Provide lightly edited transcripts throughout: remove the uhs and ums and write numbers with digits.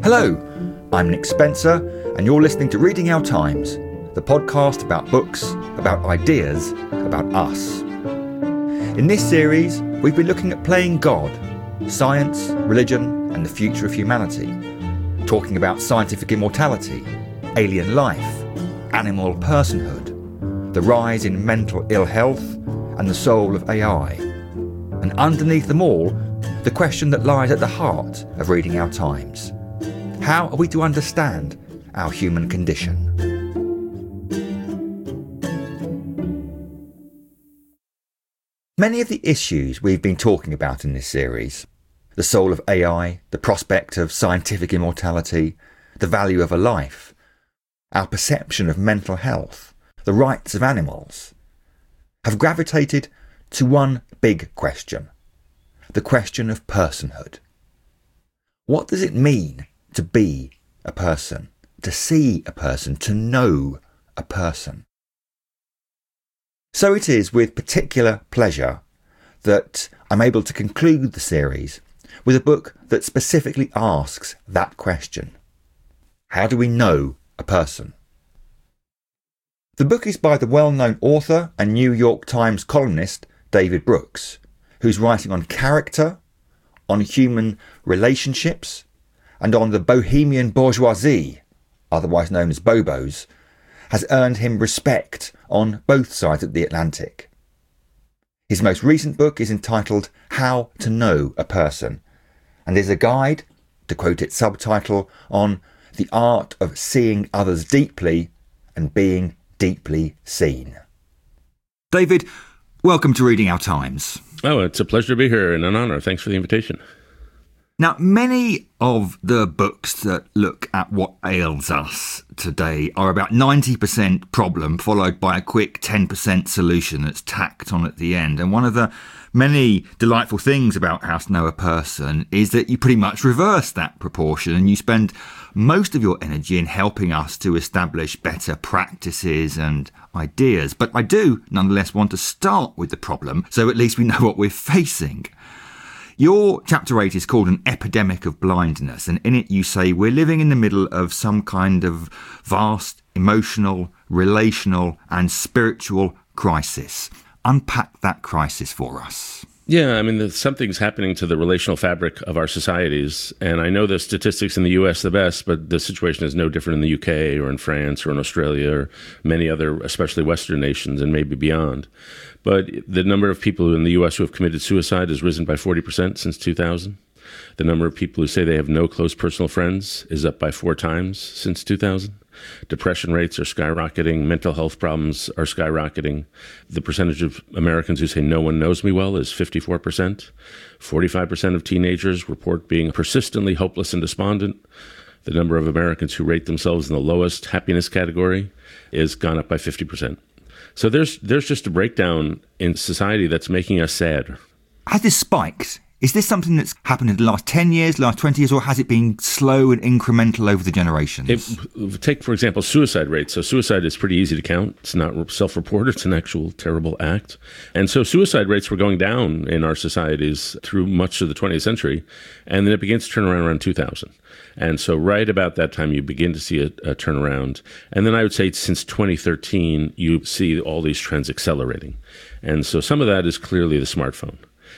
Hello, I'm Nick Spencer, and you're listening to Reading Our Times, the podcast about books, about ideas, about us. In this series, we've been looking at playing God, science, religion, and the future of humanity, talking about scientific immortality, alien life, animal personhood, the rise in mental ill health, and the soul of AI. And underneath them all, the question that lies at the heart of Reading Our Times. How are we to understand our human condition? Many of the issues we've been talking about in this series, the soul of AI, the prospect of scientific immortality, the value of a life, our perception of mental health, the rights of animals, have gravitated to one big question, the question of personhood. What does it mean to be a person, to see a person, to know a person? So it is with particular pleasure that I'm able to conclude the series with a book that specifically asks that question. How do we know a person? The book is by the well-known author and New York Times columnist David Brooks, who's writing on character, on human relationships, and on the bohemian bourgeoisie, otherwise known as Bobos, has earned him respect on both sides of the Atlantic. His most recent book is entitled How to Know a Person, and is a guide, to quote its subtitle, on the art of seeing others deeply and being deeply seen. David, welcome to Reading Our Times. Oh, it's a pleasure to be here and an honour. Thanks for the invitation. Now, many of the books that look at what ails us today are about 90% problem followed by a quick 10% solution that's tacked on at the end. And one of the many delightful things about How to Know a Person is that you pretty much reverse that proportion and you spend most of your energy in helping us to establish better practices and ideas. But I do nonetheless want to start with the problem so at least we know what we're facing. Your chapter 8 is called An Epidemic of Blindness, and in it you say we're living in the middle of some kind of vast emotional, relational and spiritual crisis. Unpack that crisis for us. Yeah, I mean, something's happening to the relational fabric of our societies, and I know the statistics in the US the best, but the situation is no different in the UK or in France or in Australia or many other, especially Western nations and maybe beyond. But the number of people in the US who have committed suicide has risen by 40% since 2000. The number of people who say they have no close personal friends is up by 4 times since 2000. Depression rates are skyrocketing. Mental health problems are skyrocketing. The percentage of Americans who say no one knows me well is 54%. 45% of teenagers report being persistently hopeless and despondent. The number of Americans who rate themselves in the lowest happiness category is gone up by 50%. So there's just a breakdown in society that's making us sad. Has this spiked? Is this something that's happened in the last 10 years, last 20 years, or has it been slow and incremental over the generations? Take, for example, suicide rates. So suicide is pretty easy to count. It's not self-reported. It's an actual terrible act. And so suicide rates were going down in our societies through much of the 20th century. And then it begins to turn around 2000. And so right about that time, you begin to see a turnaround. And then I would say since 2013, you see all these trends accelerating. And so some of that is clearly the smartphone.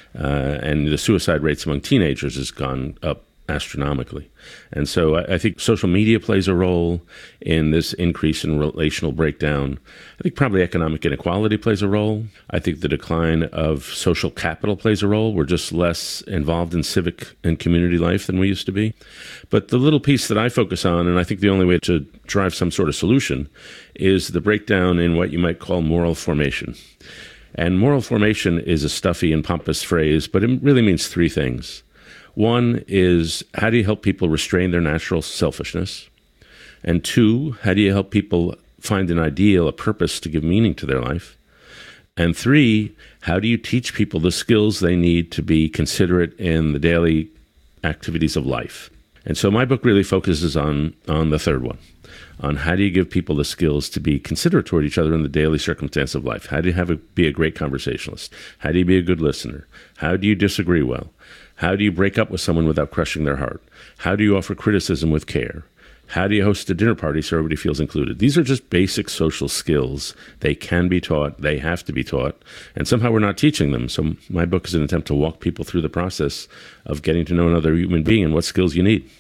And the suicide rates among teenagers has gone up astronomically. And so I think social media plays a role in this increase in relational breakdown. I think probably economic inequality plays a role. I think the decline of social capital plays a role. We're just less involved in civic and community life than we used to be. But the little piece that I focus on, and I think the only way to drive some sort of solution, is the breakdown in what you might call moral formation. And moral formation is a stuffy and pompous phrase, but it really means 3 things. One is, how do you help people restrain their natural selfishness? And 2, how do you help people find an ideal, a purpose to give meaning to their life? And 3, how do you teach people the skills they need to be considerate in the daily activities of life? And so my book really focuses on the third one. on how do you give people the skills to be considerate toward each other in the daily circumstance of life. How do you be a great conversationalist? How do you be a good listener? How do you disagree well? How do you break up with someone without crushing their heart? How do you offer criticism with care? How do you host a dinner party so everybody feels included? These are just basic social skills. They can be taught. They have to be taught. And somehow we're not teaching them. So my book is an attempt to walk people through the process of getting to know another human being and what skills you need.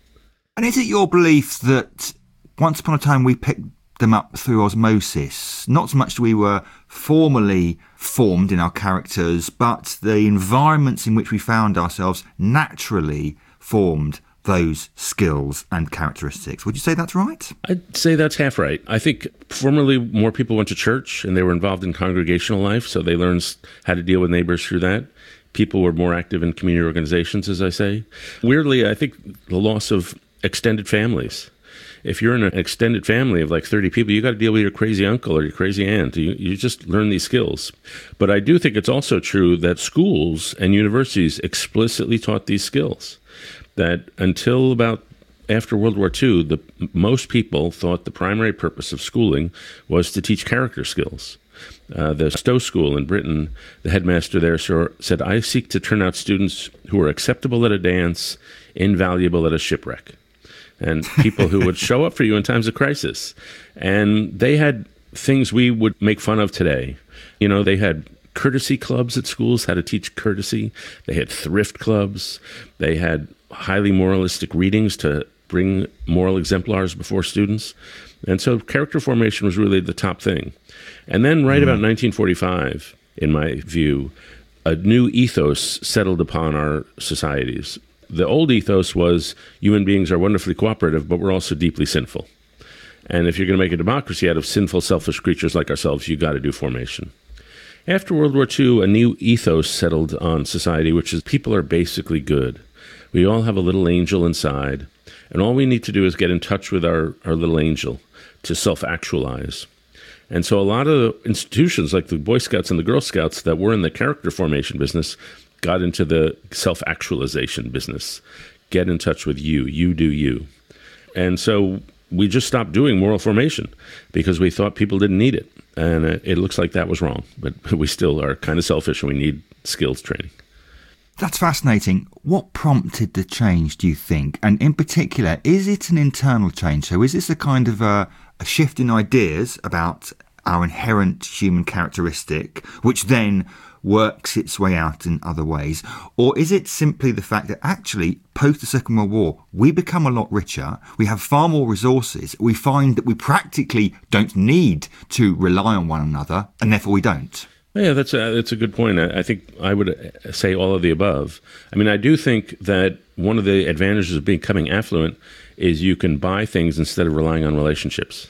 And is it your belief that once upon a time we picked them up through osmosis? Not so much we were formally formed in our characters, but the environments in which we found ourselves naturally formed those skills and characteristics. Would you say that's right? I'd say that's half right. I think formerly more people went to church and they were involved in congregational life, so they learned how to deal with neighbors through that. People were more active in community organizations, as I say. Weirdly, I think the loss of extended families. If you're in an extended family of like 30 people, you got to deal with your crazy uncle or your crazy aunt. You just learn these skills. But I do think it's also true that schools and universities explicitly taught these skills. That until about after World War II, most people thought the primary purpose of schooling was to teach character skills. The Stowe School in Britain, the headmaster there said, "I seek to turn out students who are acceptable at a dance, invaluable at a shipwreck." And people who would show up for you in times of crisis. And they had things we would make fun of today. You know, they had courtesy clubs at schools, how to teach courtesy. They had thrift clubs. They had highly moralistic readings to bring moral exemplars before students. And so character formation was really the top thing. And then right about 1945, in my view, a new ethos settled upon our societies. The old ethos was human beings are wonderfully cooperative, but we're also deeply sinful. And if you're going to make a democracy out of sinful, selfish creatures like ourselves, you got to do formation. After World War II, a new ethos settled on society, which is people are basically good. We all have a little angel inside, and all we need to do is get in touch with our little angel to self-actualize. And so a lot of institutions like the Boy Scouts and the Girl Scouts that were in the character formation business got into the self-actualization business. Get in touch with you. You do you. And so we just stopped doing moral formation because we thought people didn't need it. And it looks like that was wrong. But we still are kind of selfish and we need skills training. That's fascinating. What prompted the change, do you think? And in particular, is it an internal change? So is this a kind of a shift in ideas about our inherent human characteristic, which then works its way out in other ways? Or is it simply the fact that actually, post the Second World War, we become a lot richer, we have far more resources, we find that we practically don't need to rely on one another, and therefore we don't? Yeah, that's a good point. I think I would say all of the above. I mean, I do think that one of the advantages of becoming affluent is you can buy things instead of relying on relationships.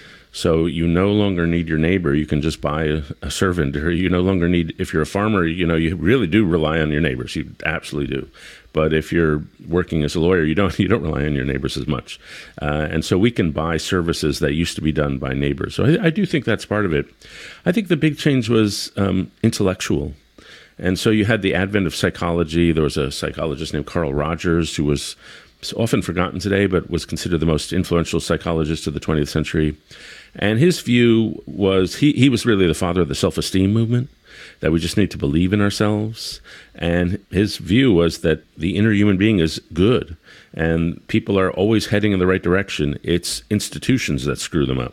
So you no longer need your neighbor. You can just buy a servant. Or you no longer need, if you're a farmer, you really do rely on your neighbors. You absolutely do. But if you're working as a lawyer, you don't rely on your neighbors as much. And so we can buy services that used to be done by neighbors. So I do think that's part of it. I think the big change was intellectual. And so you had the advent of psychology. There was a psychologist named Carl Rogers who was often forgotten today, but was considered the most influential psychologist of the 20th century. And his view was, he was really the father of the self-esteem movement, that we just need to believe in ourselves. And his view was that the inner human being is good, and people are always heading in the right direction. It's institutions that screw them up.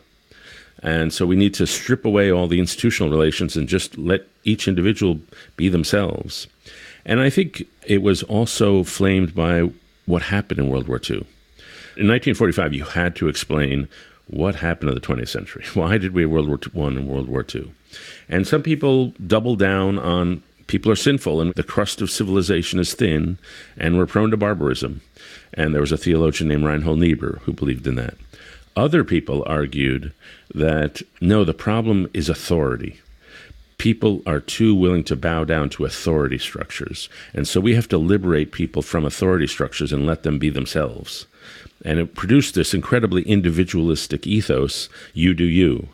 And so we need to strip away all the institutional relations and just let each individual be themselves. And I think it was also flamed by what happened in World War II. In 1945, you had to explain what happened in the 20th century. Why did we have World War I and World War II? And some people double down on people are sinful and the crust of civilization is thin and we're prone to barbarism. And there was a theologian named Reinhold Niebuhr who believed in that. Other people argued that, no, the problem is authority. People are too willing to bow down to authority structures. And so we have to liberate people from authority structures and let them be themselves. And it produced this incredibly individualistic ethos, you do you.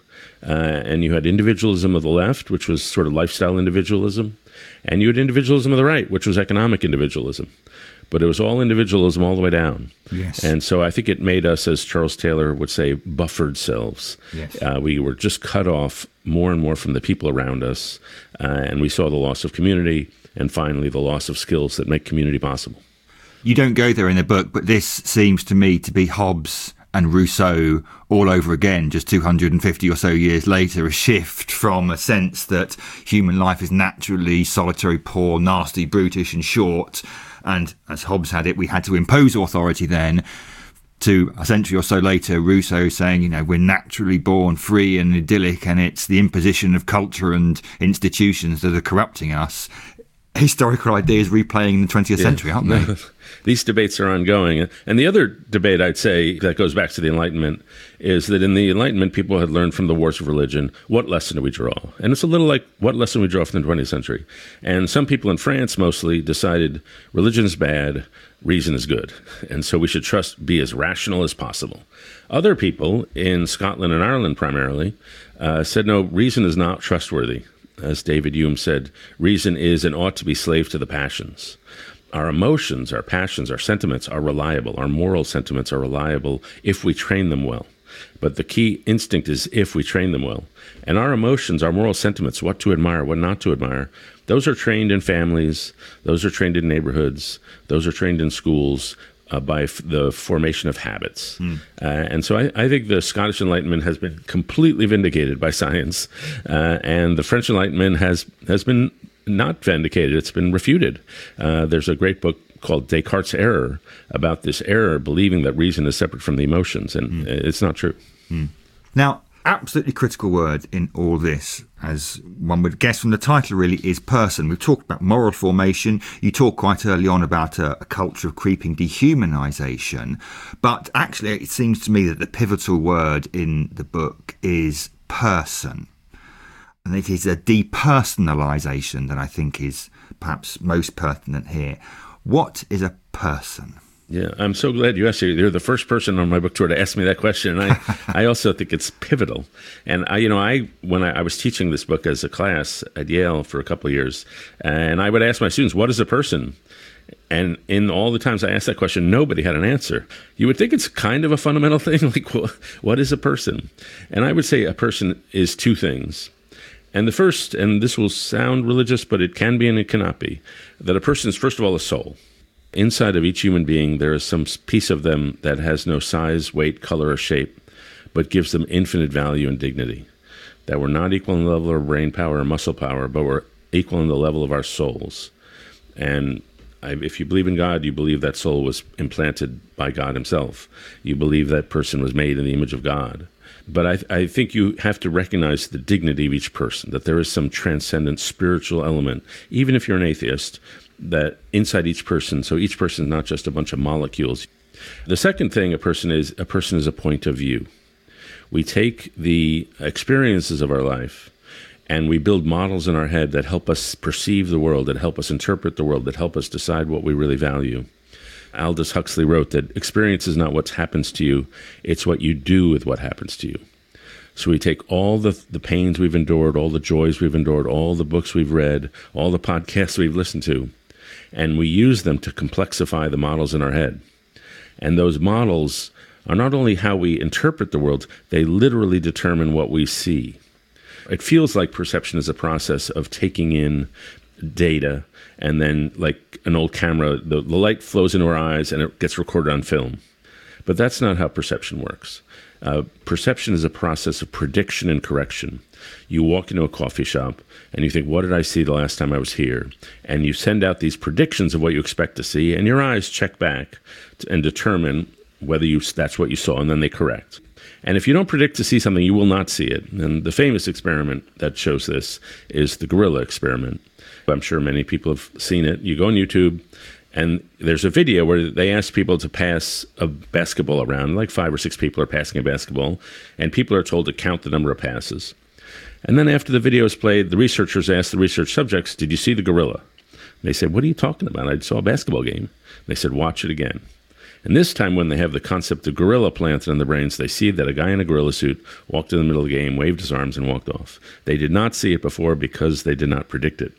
And you had individualism of the left, which was sort of lifestyle individualism. And you had individualism of the right, which was economic individualism. but it was all individualism all the way down. Yes. And so I think it made us, as Charles Taylor would say, buffered selves. Yes. We were just cut off more and more from the people around us, and we saw the loss of community and finally the loss of skills that make community possible. You don't go there in the book, but this seems to me to be Hobbes and Rousseau all over again, just 250 or so years later, a shift from a sense that human life is naturally solitary, poor, nasty, brutish and short. And as Hobbes had it, we had to impose authority then, to a century or so later, Rousseau saying, we're naturally born free and idyllic, and it's the imposition of culture and institutions that are corrupting us. Historical ideas replaying in the 20th century, aren't they? These debates are ongoing. And the other debate, I'd say, that goes back to the Enlightenment, is that in the Enlightenment, people had learned from the wars of religion, what lesson do we draw? And it's a little like, what lesson we draw from the 20th century? And some people in France mostly decided religion is bad, reason is good. And so we should be as rational as possible. Other people in Scotland and Ireland primarily said, no, reason is not trustworthy. As David Hume said, reason is and ought to be slave to the passions. Our emotions, our passions, our sentiments are reliable. Our moral sentiments are reliable if we train them well. But the key instinct is if we train them well. And our emotions, our moral sentiments, what to admire, what not to admire, those are trained in families, those are trained in neighborhoods, those are trained in schools by the formation of habits. And so I think the Scottish Enlightenment has been completely vindicated by science, and the French Enlightenment has been not vindicated. It's been refuted. There's a great book called Descartes' Error about this error, believing that reason is separate from the emotions, and it's not true. Now, absolutely critical word in all this, as one would guess from the title, really is person. We've talked about moral formation. You talk quite early on about a culture of creeping dehumanisation. But actually, it seems to me that the pivotal word in the book is person. And it is a depersonalisation that I think is perhaps most pertinent here. What is a person? Yeah, I'm so glad you asked. You're the first person on my book tour to ask me that question, and I also think it's pivotal. And when I was teaching this book as a class at Yale for a couple of years, and I would ask my students, "What is a person?" And in all the times I asked that question, nobody had an answer. You would think it's kind of a fundamental thing, like what is a person? And I would say a person is two things. And the first, and this will sound religious, but it can be and it cannot be, that a person is first of all a soul. Inside of each human being, there is some piece of them that has no size, weight, color, or shape, but gives them infinite value and dignity. That we're not equal in the level of brain power or muscle power, but we're equal in the level of our souls. And if you believe in God, you believe that soul was implanted by God himself. You believe that person was made in the image of God. But I think you have to recognize the dignity of each person, that there is some transcendent spiritual element, even if you're an atheist, that inside each person, so each person is not just a bunch of molecules. The second thing a person is a point of view. We take the experiences of our life and we build models in our head that help us perceive the world, that help us interpret the world, that help us decide what we really value. Aldous Huxley wrote that experience is not what happens to you, it's what you do with what happens to you. So we take all the pains we've endured, all the joys we've endured, all the books we've read, all the podcasts we've listened to, and we use them to complexify the models in our head. And those models are not only how we interpret the world, they literally determine what we see. It feels like perception is a process of taking in data, and then like an old camera, the light flows into our eyes and it gets recorded on film. But that's not how perception works. Perception is a process of prediction and correction. You walk into a coffee shop and you think, what did I see the last time I was here? And you send out these predictions of what you expect to see, and your eyes check back and determine whether that's what you saw, and then they correct. And if you don't predict to see something, you will not see it. And the famous experiment that shows this is the gorilla experiment. I'm sure many people have seen it. You go on YouTube, and there's a video where they ask people to pass a basketball around, like 5 or 6 people are passing a basketball, and people are told to count the number of passes. And then after the video is played, the researchers ask the research subjects, did you see the gorilla? And they said, what are you talking about? I saw a basketball game. They said, watch it again. And this time when they have the concept of gorilla planted in their brains, they see that a guy in a gorilla suit walked in the middle of the game, waved his arms, and walked off. They did not see it before because they did not predict it.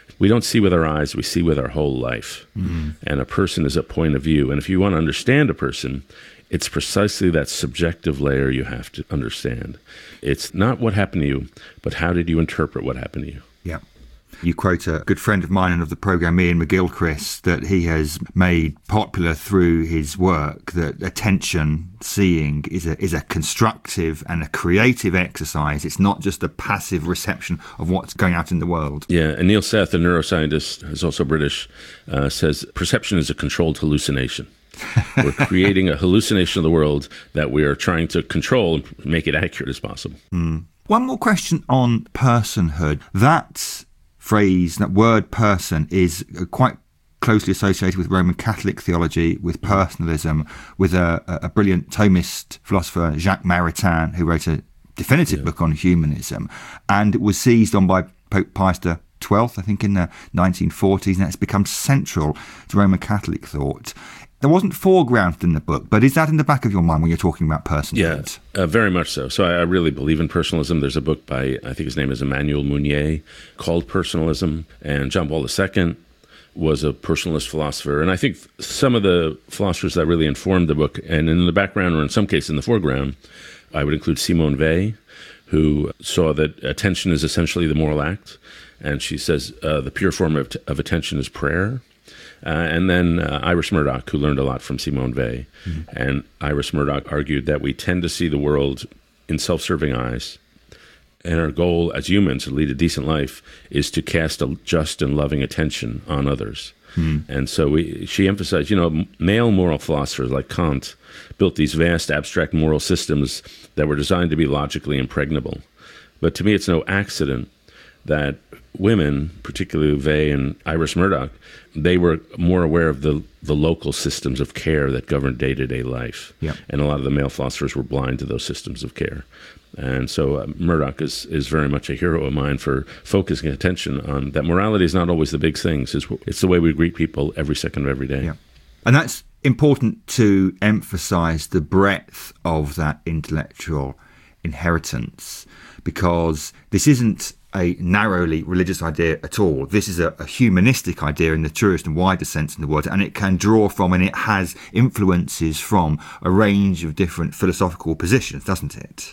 We don't see with our eyes, we see with our whole life. And a person is a point of view. And if you want to understand a person, it's precisely that subjective layer you have to understand. It's not what happened to you, but how did you interpret what happened to you? Yeah. You quote a good friend of mine and of the programme, Ian McGilchrist, that he has made popular through his work, that attention seeing is a constructive and a creative exercise. It's not just a passive reception of what's going out in the world. Yeah, and Neil Seth, a neuroscientist, who's also British, says perception is a controlled hallucination. We're creating a hallucination of the world that we are trying to control and make it accurate as possible. One more question on personhood. That phrase, that word person, is quite closely associated with Roman Catholic theology, with personalism, with a brilliant Thomist philosopher, Jacques Maritain, who wrote a definitive book on humanism, and it was seized on by Pope Pius XII, I think, in the 1940s, and it's become central to Roman Catholic thought. There wasn't foregrounded in the book, but is that in the back of your mind when you're talking about personhood? Yeah, very much so. So I really believe in personalism. There's a book by, I think his name is Emmanuel Mounier, called Personalism, and John Paul II was a personalist philosopher. And I think some of the philosophers that really informed the book, and in the background or in some cases in the foreground, I would include Simone Weil, who saw that attention is essentially the moral act. And she says the pure form of attention is prayer. And then Iris Murdoch, who learned a lot from Simone Weil. And Iris Murdoch argued that we tend to see the world in self-serving eyes. And our goal as humans to lead a decent life is to cast a just and loving attention on others. And so she emphasized, male moral philosophers like Kant built these vast abstract moral systems that were designed to be logically impregnable. But to me, it's no accident that women, particularly Weil and Iris Murdoch, they were more aware of the local systems of care that govern day-to-day life. Yep. And a lot of the male philosophers were blind to those systems of care. And so Murdoch is very much a hero of mine for focusing attention on that morality is not always the big things. It's the way we greet people every second of every day. Yeah. And that's important to emphasize the breadth of that intellectual inheritance, because this isn't a narrowly religious idea at all. This is a humanistic idea in the truest and widest sense in the word, and it can draw from and it has influences from a range of different philosophical positions, doesn't it?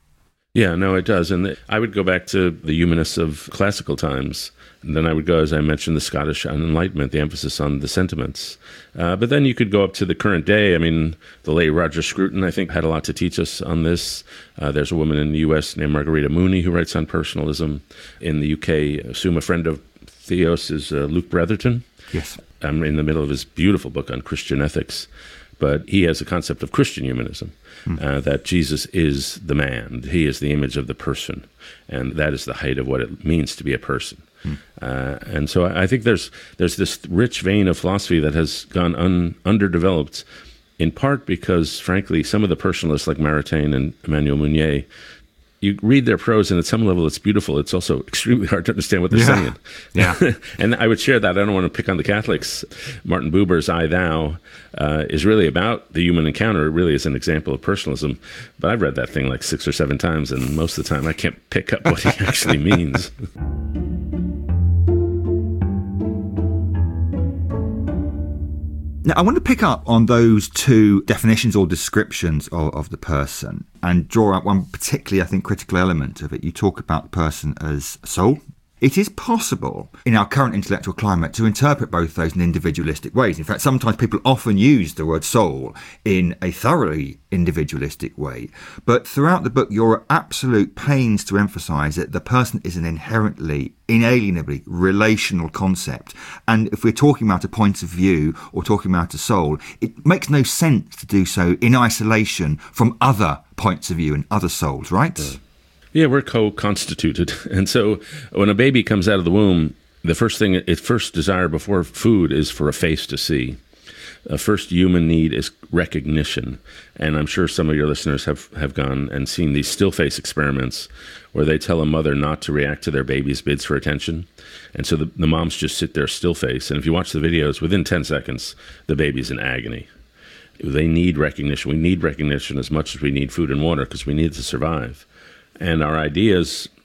Yeah, no, it does. And I would go back to the humanists of classical times. And then I would go, as I mentioned, the Scottish Enlightenment, the emphasis on the sentiments. But then you could go up to the current day. I mean, the late Roger Scruton, I think, had a lot to teach us on this. There's a woman in the U.S. named Margarita Mooney who writes on personalism. In the U.K., I assume a friend of Theos is Luke Bretherton. Yes. I'm in the middle of his beautiful book on Christian ethics. But he has a concept of Christian humanism, that Jesus is the man. He is the image of the person. And that is the height of what it means to be a person. And so I think there's this rich vein of philosophy that has gone underdeveloped, in part because, frankly, some of the personalists like Maritain and Emmanuel Mounier, you read their prose, and at some level it's beautiful. It's also extremely hard to understand what they're saying. Yeah. And I would share that. I don't want to pick on the Catholics. Martin Buber's I, Thou is really about the human encounter. It really is an example of personalism. But I've read that thing like 6 or 7 times, and most of the time I can't pick up what he actually means. Now, I want to pick up on those two definitions or descriptions of the person and draw out one particularly, I think, critical element of it. You talk about the person as soul. It is possible in our current intellectual climate to interpret both those in individualistic ways. In fact, sometimes people often use the word soul in a thoroughly individualistic way. But throughout the book, you're at absolute pains to emphasise that the person is an inherently, inalienably relational concept. And if we're talking about a point of view or talking about a soul, it makes no sense to do so in isolation from other points of view and other souls, right? Yeah, we're co-constituted. And so when a baby comes out of the womb, the first thing, its first desire before food is for a face to see. A first human need is recognition. And I'm sure some of your listeners have gone and seen these still face experiments where they tell a mother not to react to their baby's bids for attention. And so the moms just sit there still face. And if you watch the videos, within 10 seconds, the baby's in agony. They need recognition. We need recognition as much as we need food and water because we need to survive. And our ideas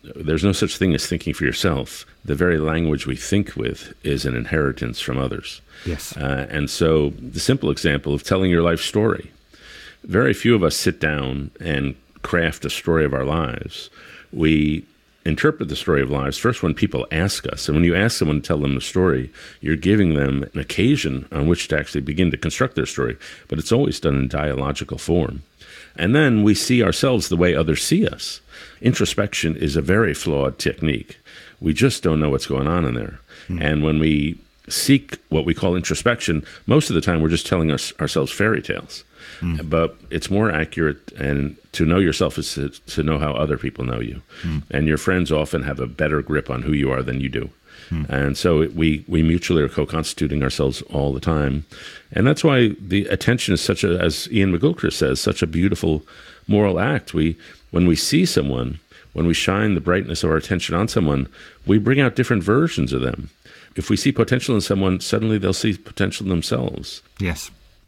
there's no such thing as thinking for yourself. The very language we think with is an inheritance from others. Yes. And so the simple example of telling your life story. Very few of us sit down and craft a story of our lives. We interpret the story of lives first when people ask us. And when you ask someone to tell them the story, you're giving them an occasion on which to actually begin to construct their story. But it's always done in dialogical form. And then we see ourselves the way others see us. Introspection is a very flawed technique. We just don't know what's going on in there. And when we seek what we call introspection, most of the time we're just telling ourselves fairy tales. But it's more accurate, and to know yourself is to know how other people know you. And your friends often have a better grip on who you are than you do. And so we mutually are co-constituting ourselves all the time. And that's why the attention is such a, as Ian McGilchrist says, such a beautiful moral act. When we see someone, when we shine the brightness of our attention on someone, we bring out different versions of them. If we see potential in someone, suddenly they'll see potential in themselves. Yes.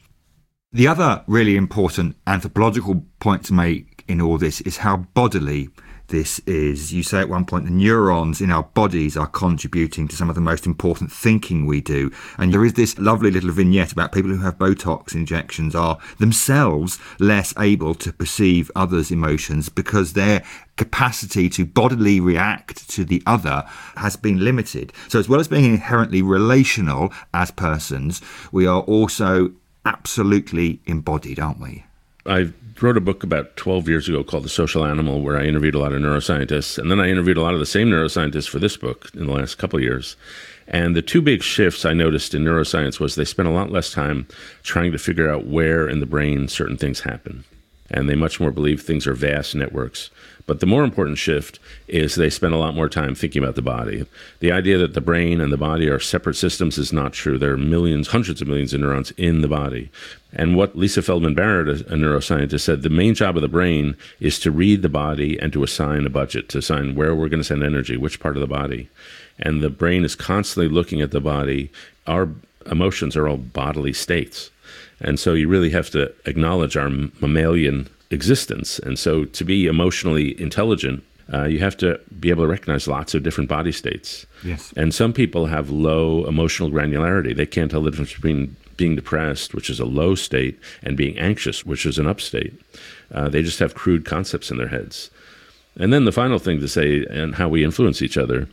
The other really important anthropological point to make in all this is how bodily this is. You say at one point the neurons in our bodies are contributing to some of the most important thinking we do. And there is this lovely little vignette about people who have Botox injections are themselves less able to perceive others' emotions because their capacity to bodily react to the other has been limited. So as well as being inherently relational as persons, we are also absolutely embodied, aren't we? I wrote a book about 12 years ago called The Social Animal, where I interviewed a lot of neuroscientists. And then I interviewed a lot of the same neuroscientists for this book in the last couple of years. And the two big shifts I noticed in neuroscience was they spent a lot less time trying to figure out where in the brain certain things happen. And they much more believe things are vast networks. But the more important shift is they spend a lot more time thinking about the body. The idea that the brain and the body are separate systems is not true. There are millions, hundreds of millions of neurons in the body. And what Lisa Feldman Barrett, a neuroscientist, said, the main job of the brain is to read the body and to assign a budget, to assign where we're going to send energy, which part of the body. And the brain is constantly looking at the body. Our emotions are all bodily states. And so you really have to acknowledge our mammalian existence. And so to be emotionally intelligent, you have to be able to recognize lots of different body states. Yes. And some people have low emotional granularity. They can't tell the difference between being depressed, which is a low state, and being anxious, which is an up state. They just have crude concepts in their heads. And then the final thing to say, and how we influence each other,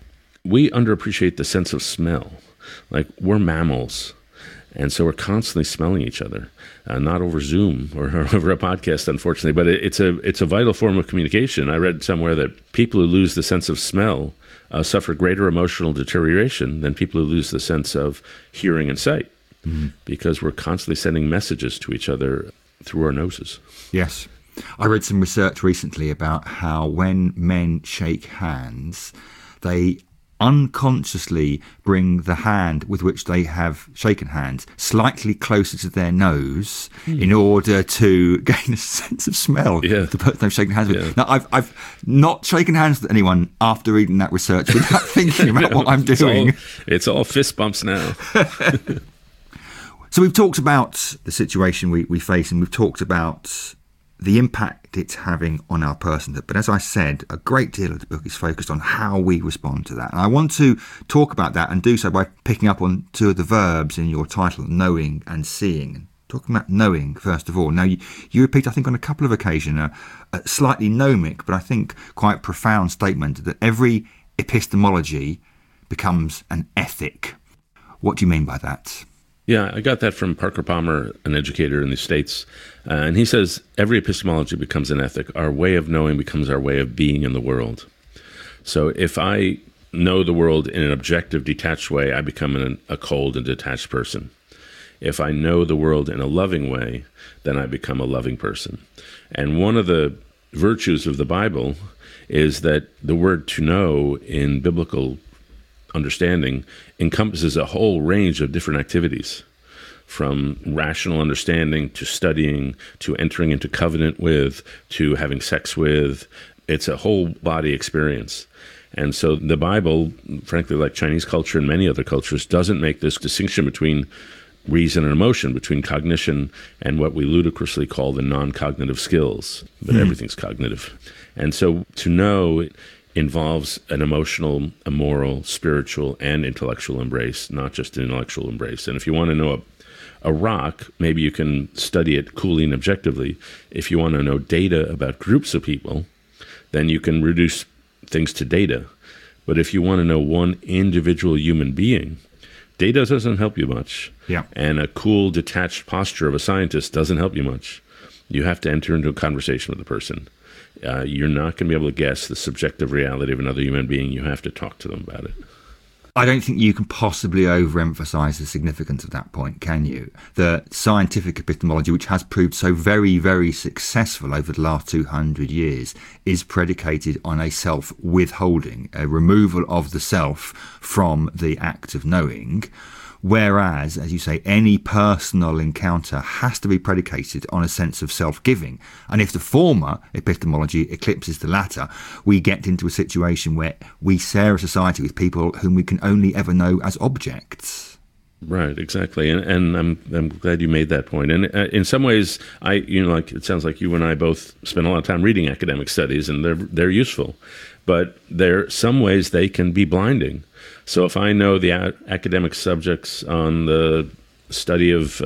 we underappreciate the sense of smell. Like, we're mammals. And so we're constantly smelling each other, not over Zoom or over a podcast, unfortunately, but it's a vital form of communication. I read somewhere that people who lose the sense of smell suffer greater emotional deterioration than people who lose the sense of hearing and sight, because we're constantly sending messages to each other through our noses. Yes. I read some research recently about how when men shake hands, they unconsciously bring the hand with which they have shaken hands slightly closer to their nose in order to gain a sense of smell of the person they've shaken hands with. Yeah. Now, I've not shaken hands with anyone after reading that research without thinking about what I'm doing. It's all fist bumps now. So we've talked about the situation we face, and we've talked about the impact it's having on our personhood. But as I said, a great deal of the book is focused on how we respond to that. And I want to talk about that and do so by picking up on two of the verbs in your title, knowing and seeing. Talking about knowing, first of all. Now, you repeat, I think, on a couple of occasions, a slightly gnomic, but I think quite profound statement that every epistemology becomes an ethic. What do you mean by that? Yeah, I got that from Parker Palmer, an educator in the States. And he says, every epistemology becomes an ethic. Our way of knowing becomes our way of being in the world. So if I know the world in an objective, detached way, I become a cold and detached person. If I know the world in a loving way, then I become a loving person. And one of the virtues of the Bible is that the word to know in biblical understanding encompasses a whole range of different activities, from rational understanding to studying to entering into covenant with to having sex with. It's a whole body experience. And so the Bible, frankly, like Chinese culture and many other cultures, doesn't make this distinction between reason and emotion, between cognition and what we ludicrously call the non-cognitive skills. But everything's cognitive. And so to know involves an emotional, a moral, spiritual, and intellectual embrace, not just an intellectual embrace. And if you want to know a rock, maybe you can study it coolly and objectively. If you want to know data about groups of people, then you can reduce things to data. But if you want to know one individual human being, data doesn't help you much. Yeah. And a cool, detached posture of a scientist doesn't help you much. You have to enter into a conversation with the person. You're not going to be able to guess the subjective reality of another human being. You have to talk to them about it. I don't think you can possibly overemphasize the significance of that point, can you? The scientific epistemology, which has proved so very, very successful over the last 200 years, is predicated on a self-withholding, a removal of the self from the act of knowing. Whereas, as you say, any personal encounter has to be predicated on a sense of self-giving. And if the former epistemology eclipses the latter, we get into a situation where we share a society with people whom we can only ever know as objects. Right, exactly, and I'm glad you made that point. And in some ways, like it sounds like you and I both spend a lot of time reading academic studies, and they're useful, but some ways they can be blinding. So if I know the academic subjects on the study of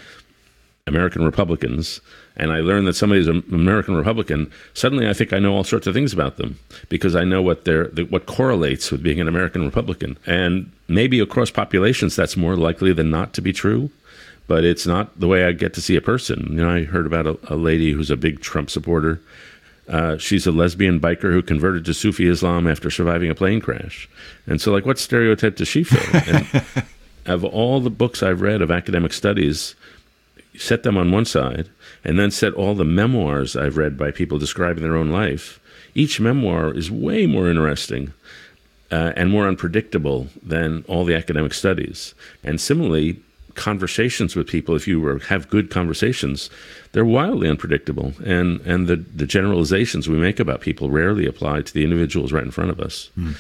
American Republicans, and I learn that somebody's an American Republican, suddenly I think I know all sorts of things about them because I know what correlates with being an American Republican. And maybe across populations that's more likely than not to be true, but it's not the way I get to see a person. I heard about a lady who's a big Trump supporter. She's a lesbian biker who converted to Sufi Islam after surviving a plane crash. And so, what stereotype does she fit? And of all the books I've read of academic studies, set them on one side, and then set all the memoirs I've read by people describing their own life. Each memoir is way more interesting and more unpredictable than all the academic studies. And similarly, conversations with people, if you have good conversations, they're wildly unpredictable. And the generalizations we make about people rarely apply to the individuals right in front of us. Mm.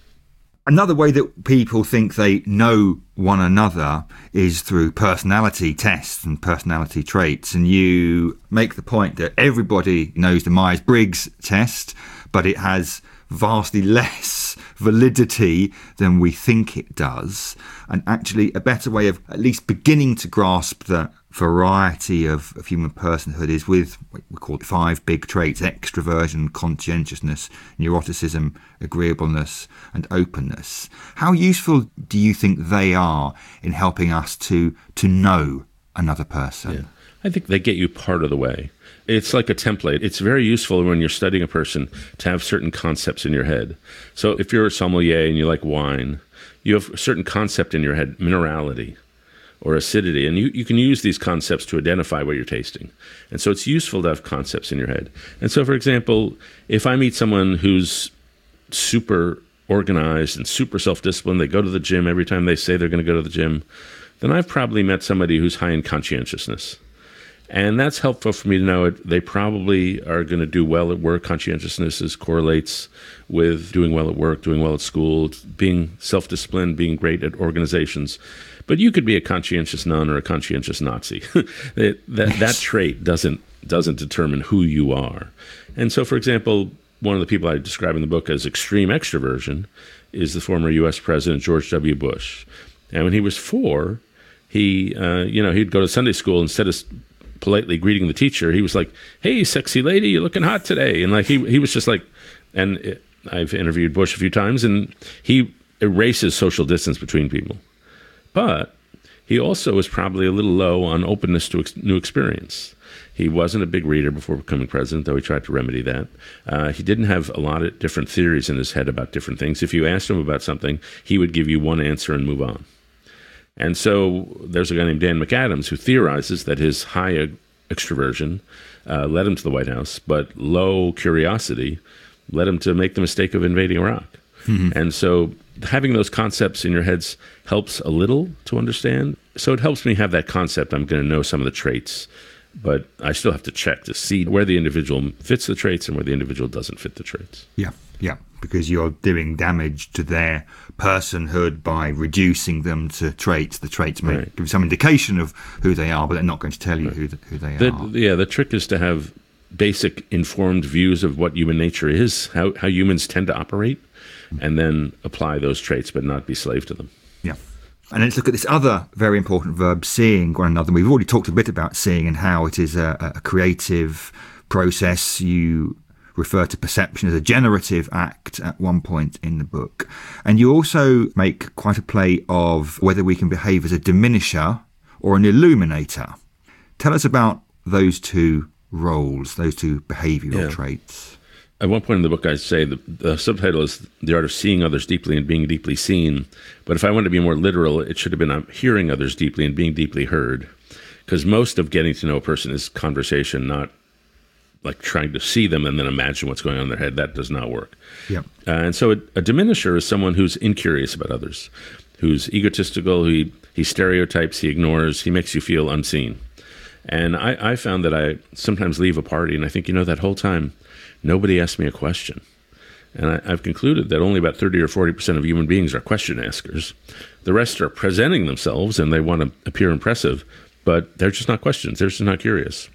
Another way that people think they know one another is through personality tests and personality traits. And you make the point that everybody knows the Myers-Briggs test, but it has vastly less validity than we think it does. And actually a better way of at least beginning to grasp the variety of human personhood is with what we call 5 big traits: extroversion, conscientiousness, neuroticism, agreeableness, and openness. How useful do you think they are in helping us to know another person? Yeah. I think they get you part of the way. It's like a template. It's very useful when you're studying a person to have certain concepts in your head. So if you're a sommelier and you like wine, you have a certain concept in your head, minerality or acidity, and you can use these concepts to identify what you're tasting. And so it's useful to have concepts in your head. And so, for example, if I meet someone who's super organized and super self-disciplined, they go to the gym every time they say they're going to go to the gym, then I've probably met somebody who's high in conscientiousness. And that's helpful for me to know they probably are going to do well at work. Conscientiousness correlates with doing well at work, doing well at school, being self-disciplined, being great at organizations. But you could be a conscientious nun or a conscientious Nazi. That trait doesn't determine who you are. And so, for example, one of the people I describe in the book as extreme extroversion is the former U.S. President George W. Bush. And when he was 4, he'd go to Sunday school. Instead of politely greeting the teacher, he was like, "Hey, sexy lady, you're looking hot today." And he was just like, I've interviewed Bush a few times, and he erases social distance between people. But he also was probably a little low on openness to new experience. He wasn't a big reader before becoming president, though he tried to remedy that. He didn't have a lot of different theories in his head about different things. If you asked him about something, he would give you one answer and move on. And so there's a guy named Dan McAdams who theorizes that his high extroversion led him to the White House, but low curiosity led him to make the mistake of invading Iraq. Mm-hmm. And so having those concepts in your heads helps a little to understand. So it helps me have that concept. I'm going to know some of the traits, but I still have to check to see where the individual fits the traits and where the individual doesn't fit the traits. Yeah, because you're doing damage to their personhood by reducing them to traits. The traits may give some indication of who they are, but they're not going to tell you who they are. The trick is to have basic informed views of what human nature is, how humans tend to operate, and then apply those traits but not be slave to them. Yeah. And let's look at this other very important verb, seeing one another. We've already talked a bit about seeing and how it is a creative process. You refer to perception as a generative act at one point in the book. And you also make quite a play of whether we can behave as a diminisher or an illuminator. Tell us about those two roles, those two behavioural traits. At one point in the book, I say the subtitle is The Art of Seeing Others Deeply and Being Deeply Seen. But if I wanted to be more literal, it should have been I'm hearing others deeply and being deeply heard. Because most of getting to know a person is conversation, not like trying to see them and then imagine what's going on in their head. That does not work. Yeah. And so a diminisher is someone who's incurious about others, who's egotistical, he stereotypes, he ignores, he makes you feel unseen. And I found that I sometimes leave a party and I think, that whole time, nobody asked me a question. And I've concluded that only about 30 or 40% of human beings are question askers. The rest are presenting themselves and they want to appear impressive, but they're just not questions. They're just not curious.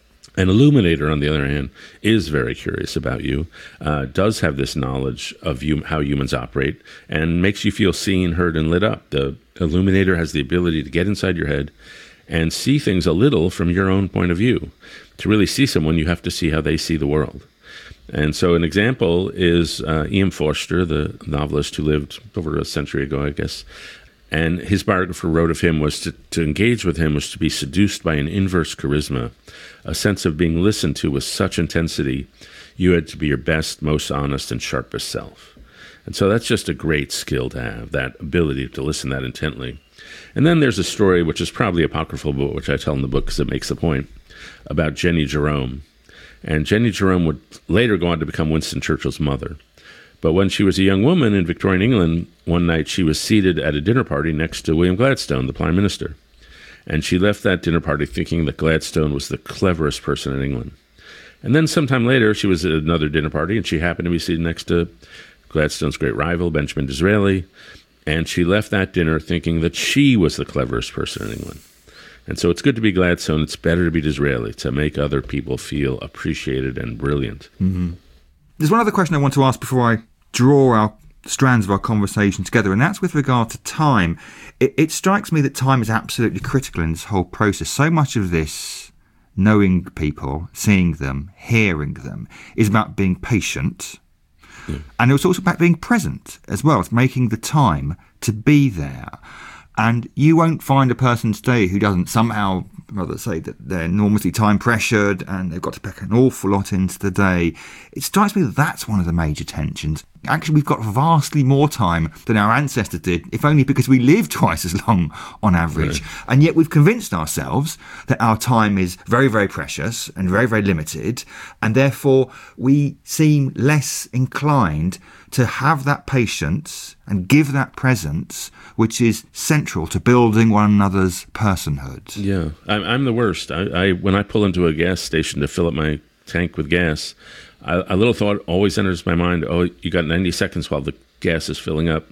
An illuminator, on the other hand, is very curious about you, does have this knowledge of how humans operate, and makes you feel seen, heard, and lit up. The illuminator has the ability to get inside your head and see things a little from your own point of view. To really see someone, you have to see how they see the world. And so an example is E.M. Forster, the novelist who lived over a century ago, I guess. And his biographer wrote of him was to engage with him was to be seduced by an inverse charisma, a sense of being listened to with such intensity, you had to be your best, most honest, and sharpest self. And so that's just a great skill to have, that ability to listen that intently. And then there's a story, which is probably apocryphal, but which I tell in the book because it makes the point, about Jenny Jerome. And Jenny Jerome would later go on to become Winston Churchill's mother. But when she was a young woman in Victorian England, one night she was seated at a dinner party next to William Gladstone, the Prime Minister. And she left that dinner party thinking that Gladstone was the cleverest person in England. And then sometime later, she was at another dinner party, and she happened to be seated next to Gladstone's great rival, Benjamin Disraeli. And she left that dinner thinking that she was the cleverest person in England. And so it's good to be Gladstone. It's better to be Disraeli, to make other people feel appreciated and brilliant. Mm-hmm. There's one other question I want to ask before I draw our strands of our conversation together, and that's with regard to time. It strikes me that time is absolutely critical in this whole process. So much of this, knowing people, seeing them, hearing them, is about being patient. Yeah. And it's also about being present as well. It's making the time to be there. And you won't find a person today who doesn't somehow, rather say that they're enormously time pressured and they've got to pack an awful lot into the day. It strikes me that that's one of the major tensions. Actually, we've got vastly more time than our ancestors did, if only because we live twice as long on average. Right. And yet we've convinced ourselves that our time is very, very precious and very, very limited. And therefore we seem less inclined to have that patience and give that presence, which is central to building one another's personhood. Yeah, I'm the worst. I when I pull into a gas station to fill up my tank with gas, a little thought always enters my mind, you got 90 seconds while the gas is filling up.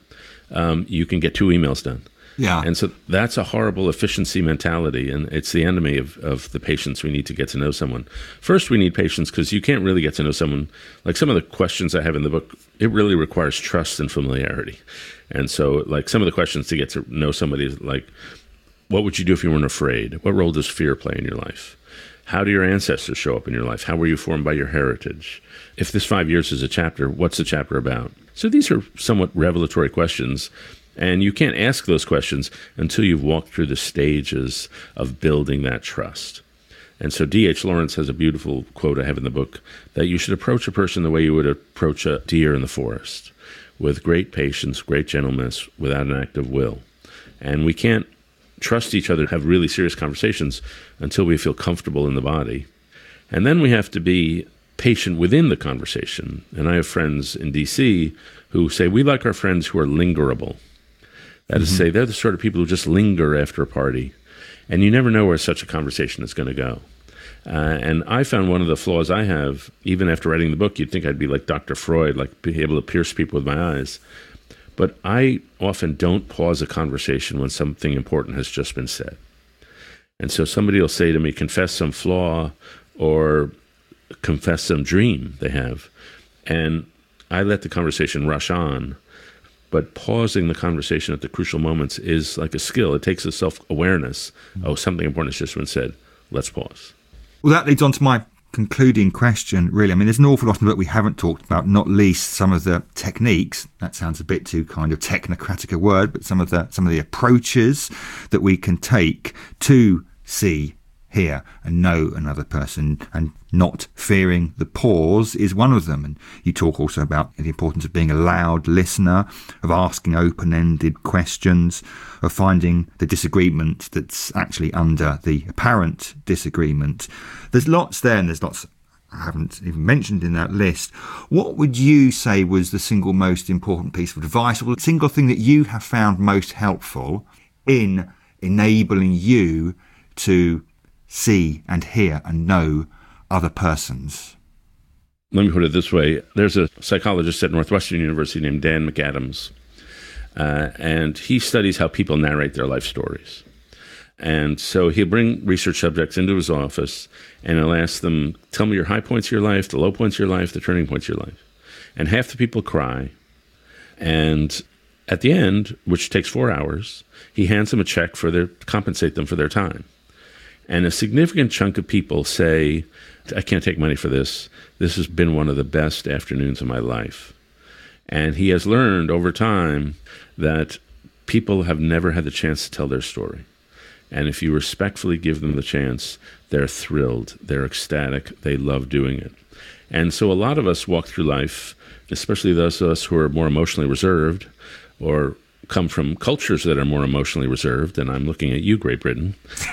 You can get 2 emails done. Yeah. And so that's a horrible efficiency mentality, and it's the enemy of the patience we need to get to know someone. First, we need patience because you can't really get to know someone. Like some of the questions I have in the book, it really requires trust and familiarity. And so like some of the questions to get to know somebody is like, what would you do if you weren't afraid? What role does fear play in your life? How do your ancestors show up in your life? How were you formed by your heritage? If this 5 years is a chapter, what's the chapter about? So these are somewhat revelatory questions. And you can't ask those questions until you've walked through the stages of building that trust. And so D.H. Lawrence has a beautiful quote I have in the book that you should approach a person the way you would approach a deer in the forest, with great patience, great gentleness, without an act of will. And we can't trust each other to have really serious conversations until we feel comfortable in the body. And then we have to be patient within the conversation. And I have friends in D.C. who say, we like our friends who are lingerable. That is to say, they're the sort of people who just linger after a party, and you never know where such a conversation is going to go. And I found one of the flaws I have, even after writing the book, you'd think I'd be like Dr. Freud, like be able to pierce people with my eyes. But I often don't pause a conversation when something important has just been said. And so somebody will say to me, confess some flaw, or confess some dream they have. And I let the conversation rush on, but pausing the conversation at the crucial moments is like a skill. It takes a self-awareness. Oh, something important has just been said. Let's pause. Well, that leads on to my concluding question, really. I mean, there's an awful lot of it we haven't talked about, not least some of the techniques. That sounds a bit too kind of technocratic a word, but some of the approaches that we can take to see, hear and know another person, and not fearing the pause is one of them. And you talk also about the importance of being a loud listener, of asking open-ended questions, of finding the disagreement that's actually under the apparent disagreement. There's lots there, and there's lots I haven't even mentioned in that list. What would you say was the single most important piece of advice, or the single thing that you have found most helpful in enabling you to see and hear and know other persons? Let me put it this way. There's a psychologist at Northwestern University named Dan McAdams, and he studies how people narrate their life stories. And so he'll bring research subjects into his office, and he'll ask them, tell me your high points of your life, the low points of your life, the turning points of your life. And half the people cry. And at the end, which takes 4 hours, he hands them a check to compensate them for their time. And a significant chunk of people say, I can't take money for this. This has been one of the best afternoons of my life. And he has learned over time that people have never had the chance to tell their story. And if you respectfully give them the chance, they're thrilled, they're ecstatic, they love doing it. And so a lot of us walk through life, especially those of us who are more emotionally reserved or come from cultures that are more emotionally reserved, and I'm looking at you, Great Britain,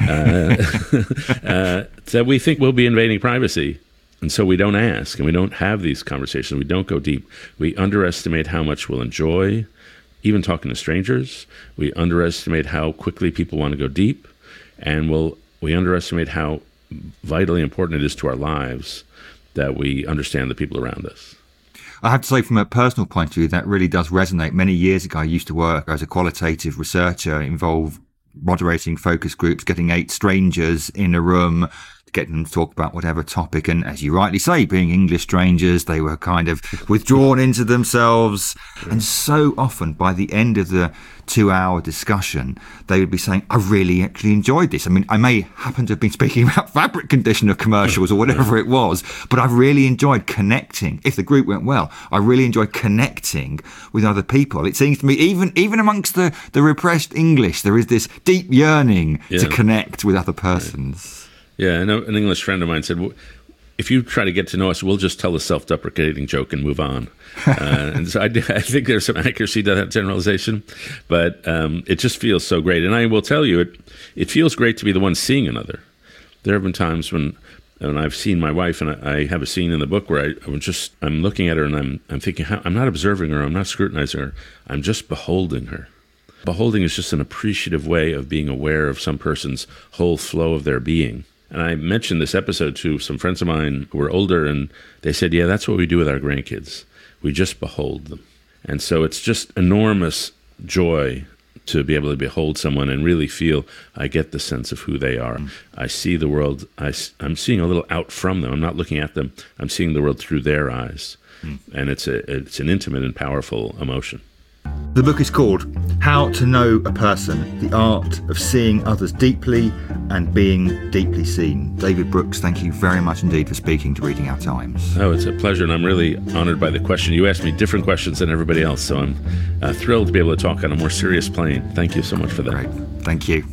that we think we'll be invading privacy. And so we don't ask, and we don't have these conversations. We don't go deep. We underestimate how much we'll enjoy, even talking to strangers. We underestimate how quickly people want to go deep, and we underestimate how vitally important it is to our lives that we understand the people around us. I have to say, from a personal point of view, that really does resonate. Many years ago, I used to work as a qualitative researcher, involved moderating focus groups, getting 8 strangers in a room, getting them to talk about whatever topic. And as you rightly say, being English strangers, they were kind of withdrawn into themselves. And so often by the end of the 2-hour discussion, they would be saying, I really actually enjoyed this. I mean, I may happen to have been speaking about fabric conditioner commercials or whatever it was, but I really enjoyed connecting. If the group went well, I really enjoyed connecting with other people. It seems to me, even amongst the repressed English, there is this deep yearning to connect with other persons. Yeah, I know an English friend of mine said, if you try to get to know us, we'll just tell a self-deprecating joke and move on. And so I think there's some accuracy to that generalization, but it just feels so great. And I will tell you, it feels great to be the one seeing another. There have been times when I've seen my wife, and I have a scene in the book where I'm looking at her and I'm thinking, I'm not observing her, I'm not scrutinizing her, I'm just beholding her. Beholding is just an appreciative way of being aware of some person's whole flow of their being. And I mentioned this episode to some friends of mine who were older, and they said, yeah, that's what we do with our grandkids. We just behold them. And so it's just enormous joy to be able to behold someone and really feel, I get the sense of who they are. I see the world, I'm seeing a little out from them. I'm not looking at them. I'm seeing the world through their eyes. And it's an intimate and powerful emotion. The book is called How to Know a Person, The Art of Seeing Others Deeply and Being Deeply Seen. David Brooks, thank you very much indeed for speaking to Reading Our Times. Oh, it's a pleasure, and I'm really honored by the question. You asked me different questions than everybody else, so I'm thrilled to be able to talk on a more serious plane. Thank you so much for that. Great. Thank you.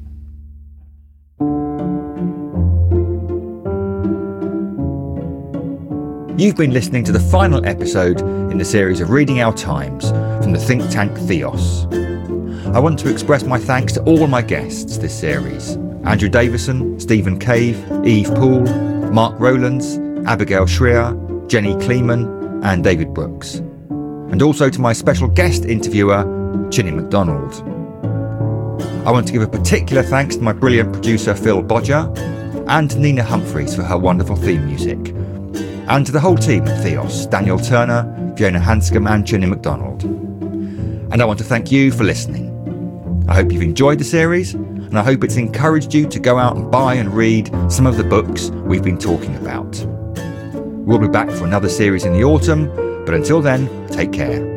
You've been listening to the final episode in the series of Reading Our Times from the think tank Theos. I want to express my thanks to all my guests this series: Andrew Davison, Stephen Cave, Eve Poole, Mark Rowlands, Abigail Shrier, Jenny Kleeman and David Brooks. And also to my special guest interviewer, Chinny MacDonald. I want to give a particular thanks to my brilliant producer Phil Bodger and to Nina Humphreys for her wonderful theme music. And to the whole team at Theos, Daniel Turner, Fiona Hanscom and Chinny MacDonald. And I want to thank you for listening. I hope you've enjoyed the series, and I hope it's encouraged you to go out and buy and read some of the books we've been talking about. We'll be back for another series in the autumn, but until then, take care.